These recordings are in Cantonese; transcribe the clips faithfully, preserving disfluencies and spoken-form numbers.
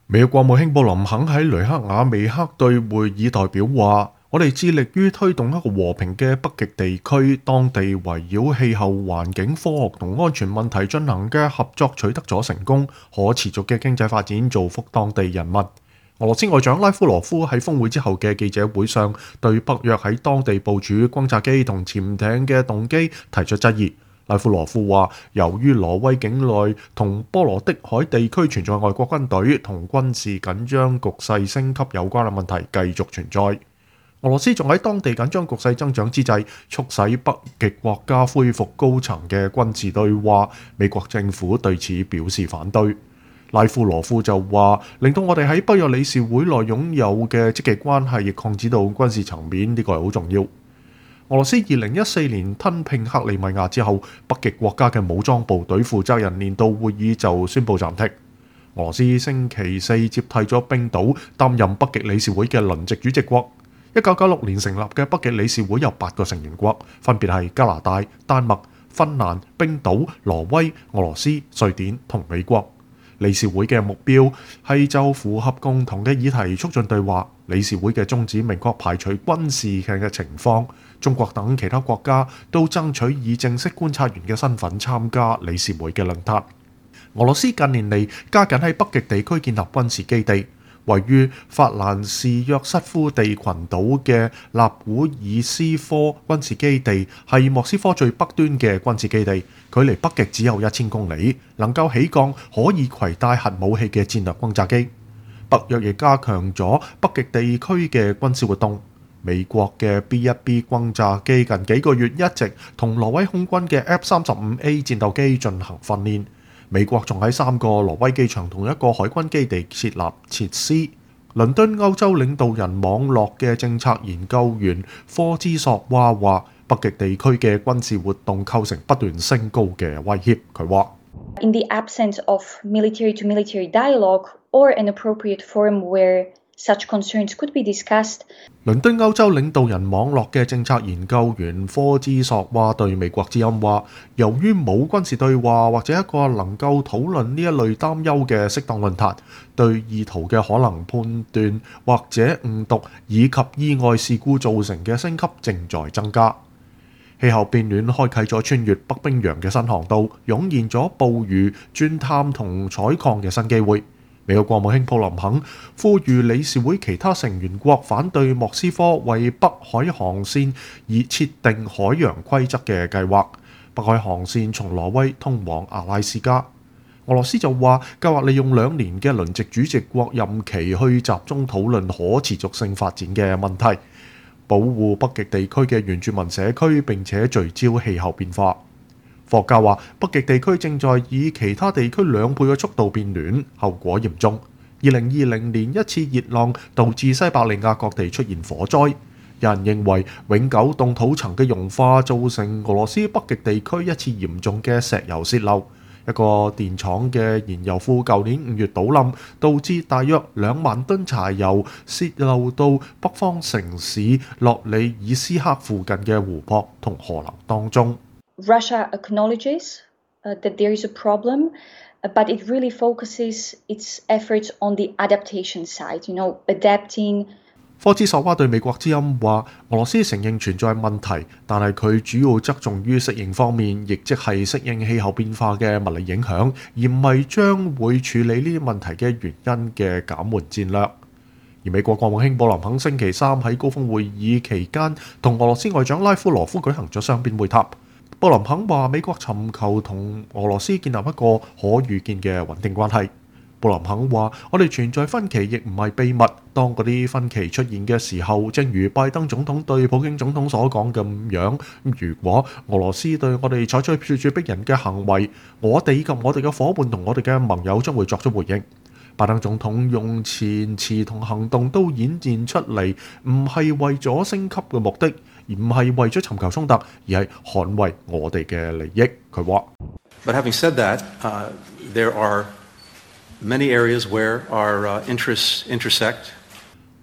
美國國務卿布林肯喺雷克雅未克對會議代表話：我哋致力於推動一個和平嘅北極地區，當地圍繞氣候、環境、科學同安全問題進行嘅合作取得咗成功，可持續嘅經濟發展造福當地人民。俄羅斯外長拉夫羅夫喺峰會之後嘅記者會上，對北約喺當地部署轟炸機同潛艇嘅動機提出質疑。拉夫羅夫話：由於挪威境內同波羅的海地區存在外國軍隊，同軍事緊張局勢升級有關嘅問題繼續存在。俄羅斯仲喺當地緊張局勢增長之際，促使北極國家恢復高層嘅軍事對話。美國政府對此表示反對。拉夫羅夫就話：令到我哋喺北約理事會內擁有嘅積極關係，亦擴展到軍事層面，呢個係好重要。俄羅斯二零一四年吞併克里米亞之後，北極國家嘅武裝部隊負責人年度會議就宣布暫停。俄羅斯星期四接替咗冰島擔任北極理事會嘅輪值主席國。一九九六年成立嘅北極理事會有八個成員國，分別係加拿大、丹麥、芬蘭、冰島、挪威、俄羅斯、瑞典同美國。理事會嘅目標係就符合共同嘅議題促進對話。理事會嘅宗旨明確排除軍事嘅情況。中國等其他國家都爭取以正式觀察員嘅身份參加理事會嘅論壇。俄羅斯近年嚟加緊喺北極地區建立軍事基地。位於法蘭士約瑟夫地群島嘅納古爾斯科軍事基地係莫斯科最北端嘅軍事基地，距離北極只有一千公里，能夠起降可以攜帶核武器嘅戰略轟炸機。北約亦加強咗北極地區嘅軍事活動。美國嘅 B 一 B 轟炸機近幾個月一直同挪威空軍嘅 F 三十五 A 戰鬥機進行訓練。美國仲喺三個挪威機場同一個海軍基地設立設施。倫敦歐洲領導人網絡嘅政策研究員科茲索娃話：北極地區嘅軍事活動構成不斷升高嘅威脅。佢話 ：In the absence of military-to-military dialogue or an appropriate forum where such concerns could be discussed。 倫敦歐洲領導人網絡嘅政策研究員科茲索娃對美國之音話：由於冇軍事對話或者一個能夠討論呢一類擔憂嘅適當論壇，對意圖嘅可能判斷或者誤讀以及意外事故造成嘅升級正在增加。氣候變暖開啟咗穿越北冰洋嘅新航道，湧現咗捕魚、鑽探同採礦嘅新機會。美國國務卿布林肯呼籲理事會其他成員國反對莫斯科為北海航線而設定海洋規則嘅計劃。北海航線從挪威通往阿拉斯加。俄羅斯就話計劃利用兩年嘅輪值主席國任期去集中討論可持續性發展嘅問題，保護北極地區嘅原住民社區，並且聚焦氣候變化。科學家話，北極地區正在以其他地區兩倍嘅速度變暖，後果嚴重。二零二零年一次熱浪導致西伯利亞各地出現火災。有人認為永久凍土層嘅融化造成俄羅斯北極地區一次嚴重嘅石油泄漏。一個電廠嘅燃油庫舊年五月倒冧，導致大約兩萬噸柴油泄漏到北方城市洛里爾斯克附近嘅湖泊同河流當中。 Russia acknowledges uh, that there is a problem, uh, but it really focuses its efforts on the adaptation side, you know, adapting. 科茲索娃對美國之音話：俄羅斯承認存在問題，但係佢主要側重於適應方面，亦即係適應氣候變化嘅物理影響，而唔係將會處理呢啲問題嘅原因嘅減緩戰略。而美國國務卿布林肯星期三喺高峰會議期間同俄羅斯外長拉夫羅夫舉行咗雙邊會談。布林肯話：美國尋求同俄羅斯建立一個可預見嘅穩定關係。布林肯話：我哋存在分歧亦唔係秘密，當嗰啲分歧出現嘅時候，正如拜登總統對普京總統所講咁樣，如果俄羅斯對我哋採取咄咄逼人嘅行為，我哋以及我哋嘅夥伴同我哋嘅盟友將會作出回應。拜登總統用前詞同行動都演現出嚟，唔係為咗升級嘅目的，而唔係為咗尋求衝突，而係捍衛我哋嘅利益。佢話 ：But having said that, uh, there are many areas where our uh, interests intersect.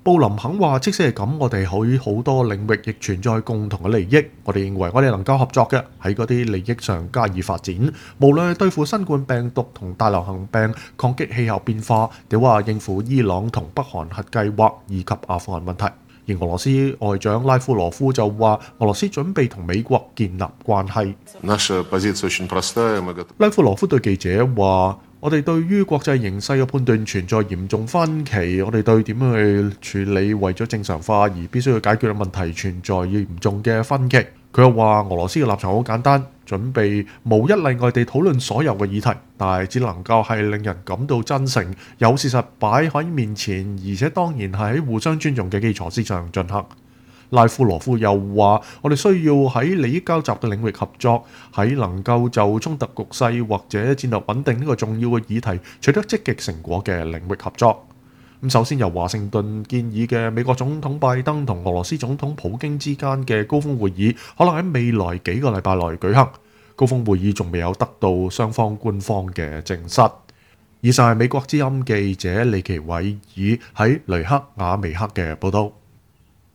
布林肯話：即使係咁，我哋喺好多領域亦存在共同嘅利益。我哋認為我哋能夠合作嘅喺嗰啲利益上加以發展，無論係對付新冠病毒同大流行病、抗擊氣候變化，定話應付伊朗同北韓核計劃以及阿富汗問題。而俄羅斯外長拉夫羅夫就話：俄羅斯準備同美國建立關係。拉夫羅夫對記者話：我哋對於國際形勢嘅判斷存在嚴重分歧，我哋對點樣去處理為咗正常化而必須要解決嘅問題存在嚴重嘅分歧。佢又話：俄羅斯嘅立場好簡單，準備無一例外地討論所有嘅議題，但係只能夠係令人感到真誠，有事實擺喺面前，而且當然係喺互相尊重嘅基礎之上進行。拉夫羅夫又話：我哋需要喺利益交集嘅領域合作，喺能夠就衝突局勢或者戰略穩定呢個重要嘅議題取得積極成果嘅領域合作。咁首先由華盛頓建議嘅美國總統拜登同俄羅斯總統普京之間嘅高峰會議，可能喺未來幾個禮拜內舉行。高峰會議仲未有得到雙方官方嘅證實。以上係美國之音記者李奇偉爾喺雷克雅未克嘅報導。